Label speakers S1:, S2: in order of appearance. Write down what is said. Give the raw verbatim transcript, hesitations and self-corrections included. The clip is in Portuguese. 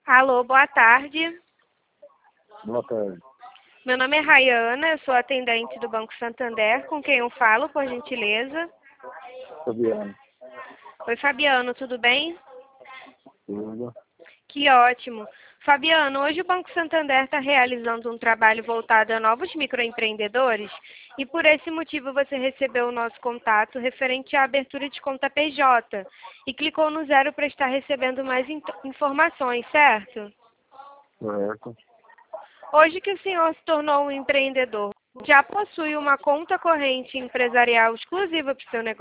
S1: Alô, boa tarde.
S2: Boa tarde.
S1: Meu nome é Rayana, eu sou atendente do Banco Santander. Com quem eu falo, por gentileza?
S2: Fabiano.
S1: Oi, Fabiano, tudo bem?
S2: Tudo.
S1: Que ótimo. Fabiano, hoje o Banco Santander está realizando um trabalho voltado a novos microempreendedores e por esse motivo você recebeu o nosso contato referente à abertura de conta P J e clicou no zero para estar recebendo mais in- informações, certo?
S2: Certo.
S1: Hoje que o senhor se tornou um empreendedor, já possui uma conta corrente empresarial exclusiva para o seu negócio?